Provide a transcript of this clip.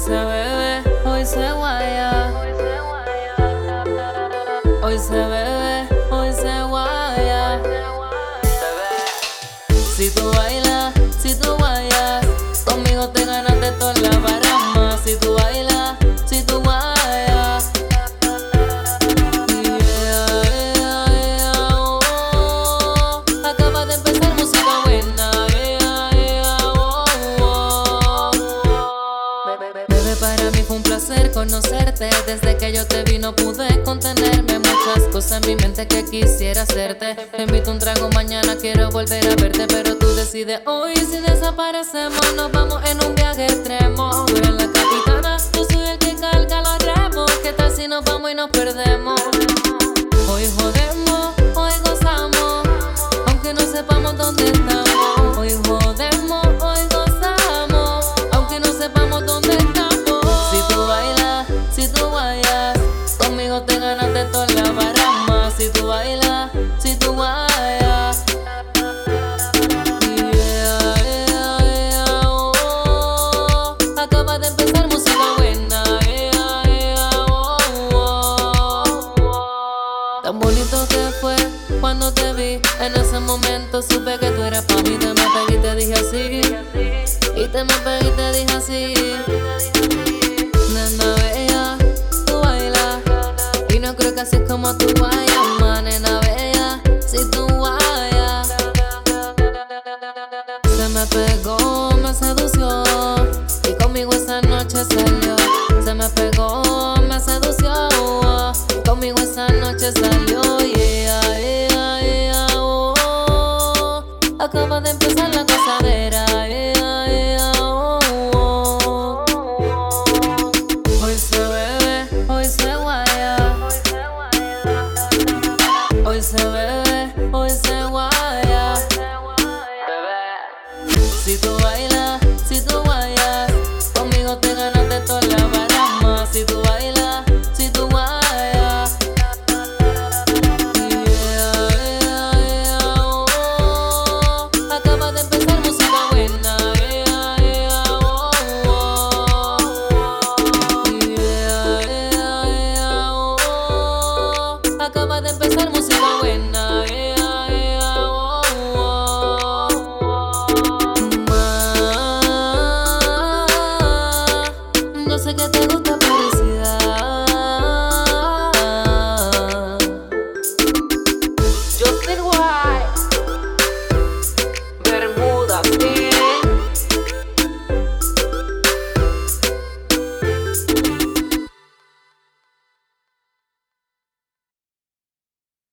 se bebe, hoy se guaya. Hoy se bebe, hoy se guaya. Si tú bailas, si tú guayas, conmigo te ganaste todas las baramas. Si tú bailas, si tú guayas. Acaba de empezar música buena. Bebé, para mí fue un placer conocerte. Desde que yo te vi no pude contenerme. Muchas cosas en mi mente que quisiera hacerte. Te invito un trago, mañana quiero volver a verte, pero tú decides hoy. Si desaparecemos nos vamos en un viaje extremo. Tú eres la capitana, yo soy el que carga los remos. ¿Qué tal si nos vamos y nos perdemos? Hoy jodemos, hoy gozamos, aunque no sepamos dónde estamos. Hoy jodemos, hoy gozamos, aunque no sepamos dónde estamos. Si tú bailas, si tú guayas, conmigo te ganaste todas las baramas. Si tú bailas, si tú guayas. Acaba de empezar música buena. Tan bonito que fue cuando te vi. En ese momento supe que tú eras pa' mí. Te me pegué y te dije así. Y te me pegué y te dije así. Nena bella, tú bailas. Y no creo que así es como tú guayas, ma. Nena bella, si tú guayas. Se me pegó, me sedució, y conmigo esa noche salió. Se me pegó, me sedució, y conmigo esa noche salió. Yeah, yeah, yeah, oh. Acaba de empezar la gozadera.